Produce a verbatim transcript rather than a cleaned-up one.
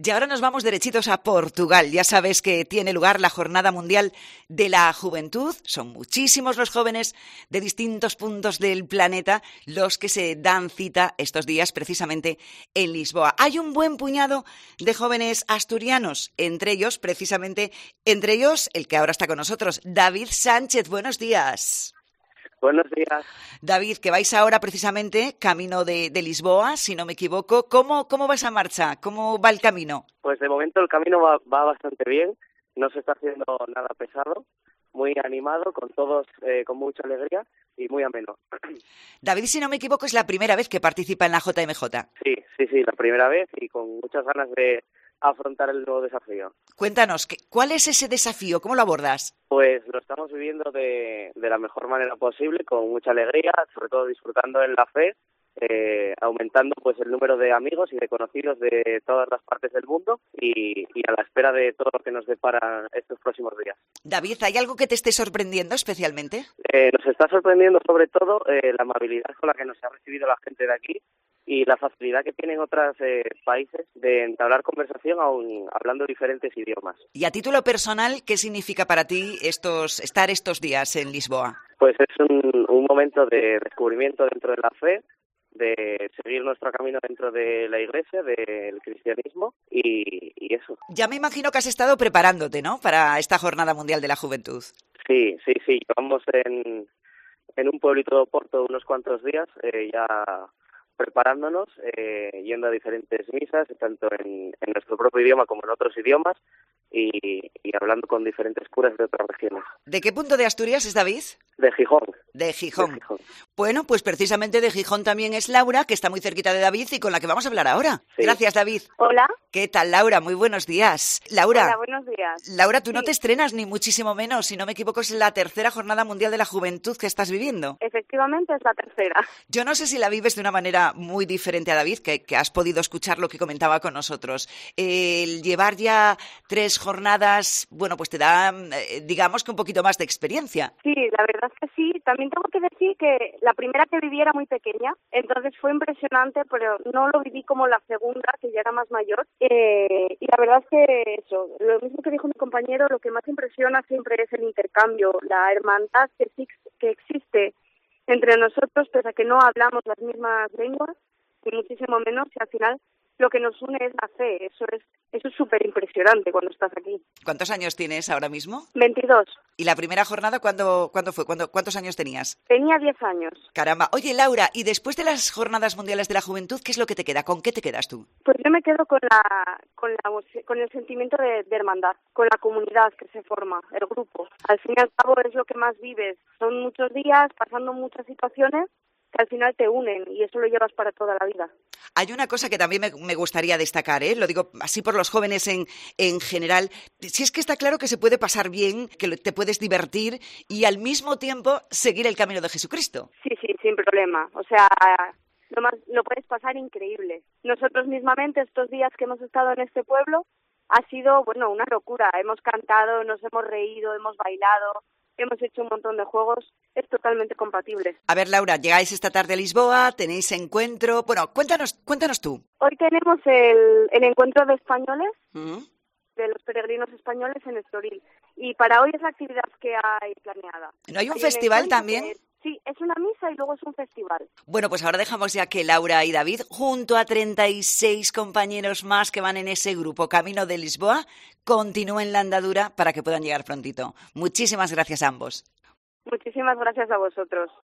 Y ahora nos vamos derechitos a Portugal. Ya sabes que tiene lugar la Jornada Mundial de la Juventud. Son muchísimos los jóvenes de distintos puntos del planeta los que se dan cita estos días precisamente en Lisboa. Hay un buen puñado de jóvenes asturianos, entre ellos, precisamente, entre ellos, el que ahora está con nosotros, David Sánchez. Buenos días. Buenos días. David, que vais ahora precisamente camino de, de Lisboa, si no me equivoco. ¿Cómo, cómo va esa marcha? ¿Cómo va el camino? Pues de momento el camino va, va bastante bien, no se está haciendo nada pesado, muy animado, con todos eh, con mucha alegría y muy ameno. David, si no me equivoco, es la primera vez que participa en la J M J. Sí, sí, sí, la primera vez y con muchas ganas de afrontar el nuevo desafío. Cuéntanos, ¿cuál es ese desafío? ¿Cómo lo abordas? Pues lo estamos viviendo de, de la mejor manera posible, con mucha alegría, sobre todo disfrutando en la fe, eh, aumentando pues el número de amigos y de conocidos de todas las partes del mundo y, y a la espera de todo lo que nos depara estos próximos días. David, ¿hay algo que te esté sorprendiendo especialmente? Eh, nos está sorprendiendo sobre todo eh, la amabilidad con la que nos ha recibido la gente de aquí y la facilidad que tienen otros eh, países de entablar conversación aún hablando diferentes idiomas. Y a título personal, ¿qué significa para ti estos estar estos días en Lisboa? Pues es un, un momento de descubrimiento dentro de la fe, de seguir nuestro camino dentro de la Iglesia, del cristianismo y, y eso. Ya me imagino que has estado preparándote, ¿no?, para esta Jornada Mundial de la Juventud. Sí, sí, sí. Llevamos en, en un pueblito de Oporto unos cuantos días eh, ya preparándonos, eh, yendo a diferentes misas, tanto en, en nuestro propio idioma como en otros idiomas, y, y hablando con diferentes curas de otras regiones. ¿De qué punto de Asturias es David? De Gijón. De Gijón. De Gijón. Bueno, pues precisamente de Gijón también es Laura, que está muy cerquita de David y con la que vamos a hablar ahora. Sí. Gracias, David. Hola. ¿Qué tal, Laura? Muy buenos días. Laura. Hola, buenos días. Laura, tú sí. no te estrenas ni muchísimo menos. Si no me equivoco, es la tercera Jornada Mundial de la Juventud que estás viviendo. Efectivamente, es la tercera. Yo no sé si la vives de una manera muy diferente a David, que, que has podido escuchar lo que comentaba con nosotros. El llevar ya tres jornadas, bueno, pues te da, eh, digamos que un poquito más de experiencia. Sí, la verdad es que sí. También tengo que decir que la primera que viví era muy pequeña, entonces fue impresionante, pero no lo viví como la segunda, que ya era más mayor. Eh, y la verdad es que eso, lo mismo que dijo mi compañero, lo que más impresiona siempre es el intercambio, la hermandad que, que existe entre nosotros, pese a que no hablamos las mismas lenguas, ni muchísimo menos, y al final lo que nos une es la fe. Eso es eso es súper impresionante cuando estás aquí. ¿Cuántos años tienes ahora mismo? veintidós. ¿Y la primera jornada cuándo, cuándo fue? ¿Cuándo, ¿Cuántos años tenías? Tenía diez años. Caramba. Oye, Laura, y después de las Jornadas Mundiales de la Juventud, ¿qué es lo que te queda? ¿Con qué te quedas tú? Pues yo me quedo con la con la con el sentimiento de, de hermandad, con la comunidad que se forma, el grupo. Al fin y al cabo es lo que más vives. Son muchos días pasando muchas situaciones que al final te unen y eso lo llevas para toda la vida. Hay una cosa que también me, me gustaría destacar, ¿eh? Lo digo así por los jóvenes en, en general. Si es que está claro que se puede pasar bien, que te puedes divertir y al mismo tiempo seguir el camino de Jesucristo. Sí, sí, sin problema. O sea, lo, más, lo puedes pasar increíble. Nosotros mismamente estos días que hemos estado en este pueblo ha sido, bueno, una locura. Hemos cantado, nos hemos reído, hemos bailado, hemos hecho un montón de juegos. Es totalmente compatible. A ver, Laura, llegáis esta tarde a Lisboa, tenéis encuentro. Bueno, cuéntanos, cuéntanos tú. Hoy tenemos el, el encuentro de españoles, ¿Mm? de los peregrinos españoles en Estoril. Y para hoy es la actividad que hay planeada. ¿No hay un hay festival un también? Que, sí, es una misa y luego es un festival. Bueno, pues ahora dejamos ya que Laura y David, junto a treinta y seis compañeros más que van en ese grupo Camino de Lisboa, continúen la andadura para que puedan llegar prontito. Muchísimas gracias a ambos. Muchísimas gracias a vosotros.